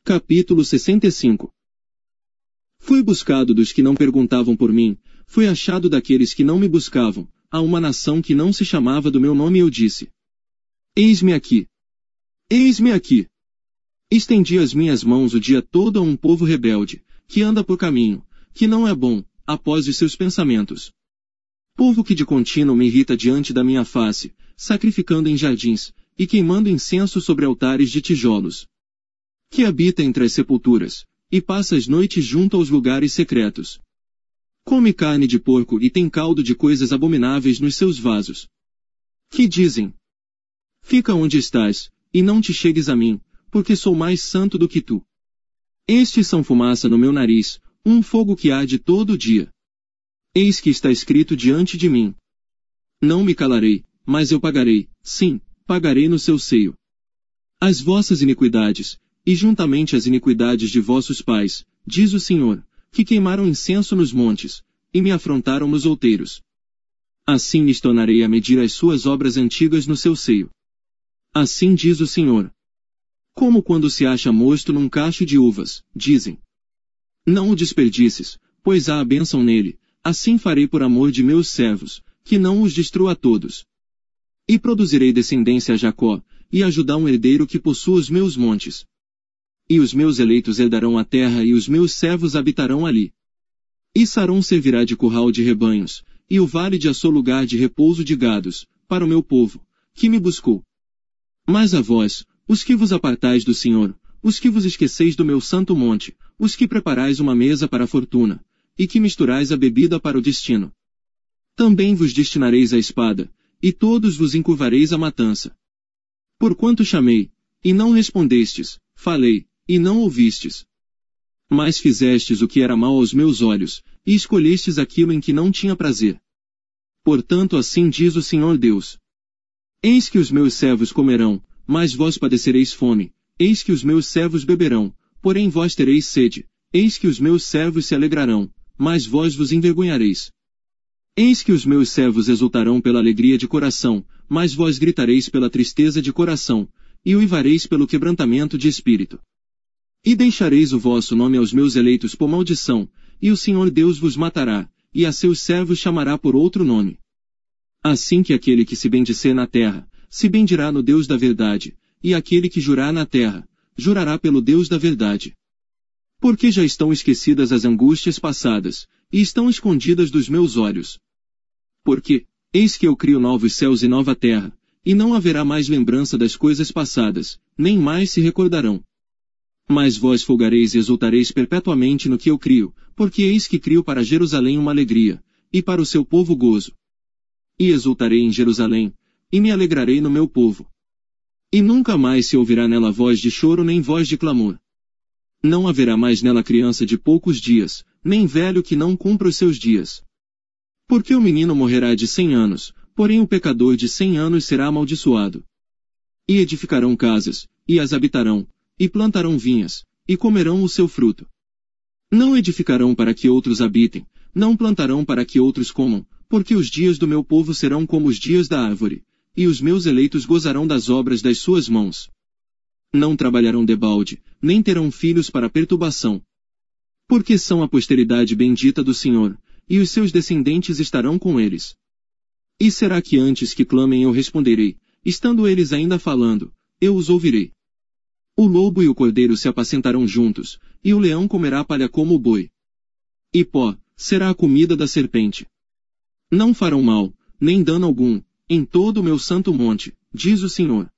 Capítulo 65. Fui buscado dos que não perguntavam por mim, fui achado daqueles que não me buscavam, a uma nação que não se chamava do meu nome eu disse: Eis-me aqui. Eis-me aqui. Estendi as minhas mãos o dia todo a um povo rebelde, que anda por caminho, que não é bom, após os seus pensamentos. Povo que de contínuo me irrita diante da minha face, sacrificando em jardins, e queimando incenso sobre altares de tijolos. Que habita entre as sepulturas, e passa as noites junto aos lugares secretos. Come carne de porco e tem caldo de coisas abomináveis nos seus vasos. Que dizem: Fica onde estás, e não te chegues a mim, porque sou mais santo do que tu. Estes são fumaça no meu nariz, um fogo que arde todo o dia. Eis que está escrito diante de mim: Não me calarei, mas eu pagarei, sim, pagarei no seu seio. As vossas iniquidades, e juntamente as iniquidades de vossos pais, diz o Senhor, que queimaram incenso nos montes, e me afrontaram nos outeiros. Assim lhes tornarei a medir as suas obras antigas no seu seio. Assim diz o Senhor. Como quando se acha mosto num cacho de uvas, dizem: Não o desperdices, pois há a bênção nele, assim farei por amor de meus servos, que não os destrua a todos. E produzirei descendência a Jacó, e a Judá um herdeiro que possua os meus montes. E os meus eleitos herdarão a terra e os meus servos habitarão ali. E Sarón servirá de curral de rebanhos, e o vale de Açor lugar de repouso de gados, para o meu povo, que me buscou. Mas a vós, os que vos apartais do Senhor, os que vos esqueceis do meu santo monte, os que preparais uma mesa para a fortuna, e que misturais a bebida para o destino. Também vos destinareis a espada, e todos vos encurvareis à matança. Porquanto chamei, e não respondestes, falei, e não ouvistes. Mas fizestes o que era mal aos meus olhos, e escolhestes aquilo em que não tinha prazer. Portanto assim diz o Senhor Deus: Eis que os meus servos comerão, mas vós padecereis fome, eis que os meus servos beberão, porém vós tereis sede, eis que os meus servos se alegrarão, mas vós vos envergonhareis. Eis que os meus servos exultarão pela alegria de coração, mas vós gritareis pela tristeza de coração, e uivareis pelo quebrantamento de espírito. E deixareis o vosso nome aos meus eleitos por maldição, e o Senhor Deus vos matará, e a seus servos chamará por outro nome. Assim que aquele que se bendizer na terra, se bendirá no Deus da verdade, e aquele que jurar na terra, jurará pelo Deus da verdade. Porque já estão esquecidas as angústias passadas, e estão escondidas dos meus olhos. Porque, eis que eu crio novos céus e nova terra, e não haverá mais lembrança das coisas passadas, nem mais se recordarão. Mas vós folgareis e exultareis perpetuamente no que eu crio, porque eis que crio para Jerusalém uma alegria, e para o seu povo gozo. E exultarei em Jerusalém, e me alegrarei no meu povo. E nunca mais se ouvirá nela voz de choro nem voz de clamor. Não haverá mais nela criança de poucos dias, nem velho que não cumpra os seus dias. Porque o menino morrerá de 100 anos, porém o pecador de 100 anos será amaldiçoado. E edificarão casas, e as habitarão, e plantarão vinhas, e comerão o seu fruto. Não edificarão para que outros habitem, não plantarão para que outros comam, porque os dias do meu povo serão como os dias da árvore, e os meus eleitos gozarão das obras das suas mãos. Não trabalharão debalde, nem terão filhos para perturbação. Porque são a posteridade bendita do Senhor, e os seus descendentes estarão com eles. E será que antes que clamem eu responderei, estando eles ainda falando, eu os ouvirei. O lobo e o cordeiro se apacentarão juntos, e o leão comerá palha como o boi. E pó será a comida da serpente. Não farão mal, nem dano algum, em todo o meu santo monte, diz o Senhor.